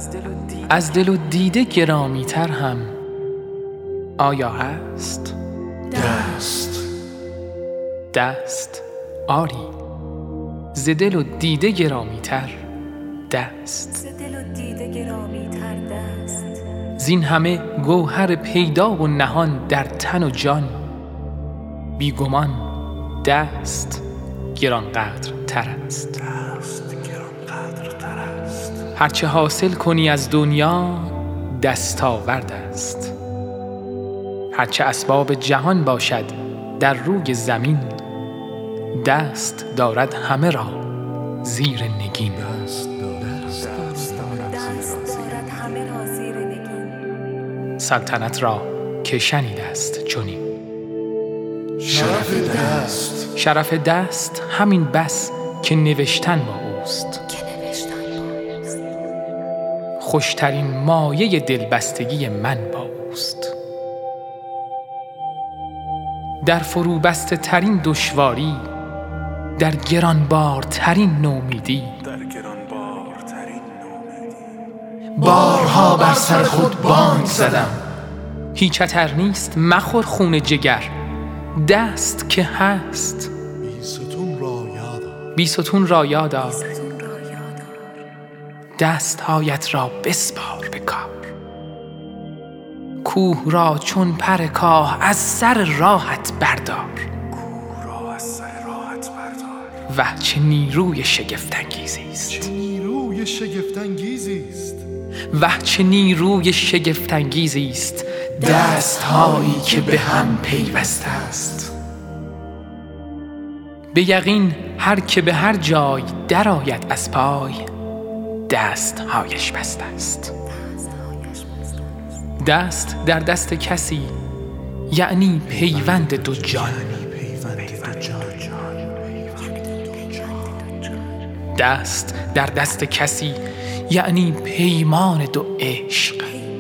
از دل و دیده گرامی‌تر هم آیا هست؟ دست آری، ز دل و دیده گرامی‌تر دست. زین همه گوهر پیدا و نهان در تن و جان، بیگمان دست گرانقدر تر است. هرچه حاصل کنی از دنیا دستاورد است. هرچه اسباب جهان باشد در روی زمین، دست دارد همه را زیر نگین. سلطنت را که شنیده است چنین. شرف دست همین بس که نوشتن با اوست. خوشترین مایه دلبستگی من با اوست. در فروبسته ترین دشواری، در گرانبارترین نومیدی، بارها بر سر خود بانگ زدم. هیچ خطر نیست مخور خون جگر، دست که هست بی ستون را یادار. دستهایت را بسپار به کار. کوه را چون پر کاه از سر راحت بردار. و چه نیروی شگفت‌انگیزی است. چه نیروی شگفت‌انگیزی است دست‌هایی که به هم پیوسته است. به یقین هر که به هر جای درآید از پای، دست‌هایش بسته است. دست در دست کسی یعنی پیوند دو جان. دست در دست کسی یعنی پیمان دو عشق.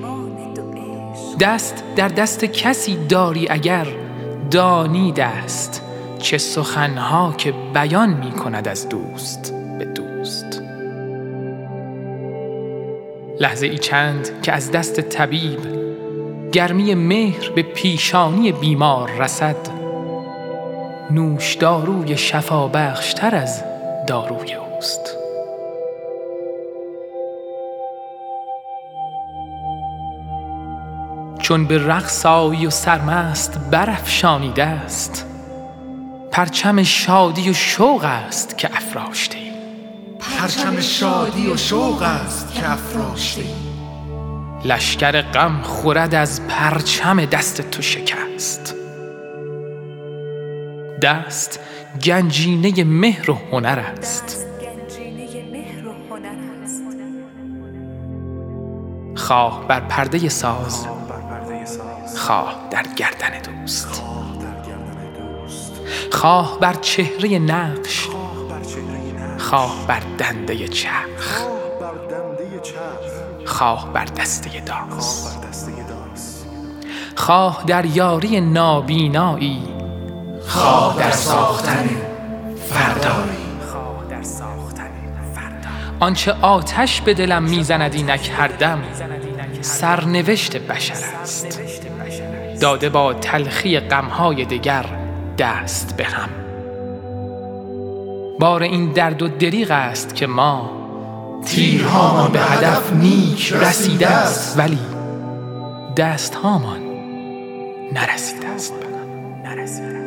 دست در دست کسی داری اگر دانی دست چه سخنها که بیان می کند از دوست به دوست. لحظه ای چند که از دست طبیب گرمی مهر به پیشانی بیمار رسد، نوش داروی شفا بخشتر از داروی اوست. چون به رقص آیی و سرمست برافشانی دست، پرچم شادی و شوق است که افراشته ای. لشکر غم خورد از پرچم دست تو شکست. دست گنجینه مهر و هنر است. خواه بر پرده ساز، خواه در گردن دوست. خواه بر چهره نقش، خواه بر دنده چرخ، خواه بر دسته داس. خواه در یاری نابینایی، خواه در ساختن فردایی. آنچه آتش به دلم میزند اینک هر دم، سرنوشت بشر است. داده با تلخی غمهای دگر دست به هم. بار این درد و دریغ است که ما تیرهامان به هدف نیک رسیده است، ولی دستهامان نرسیده است.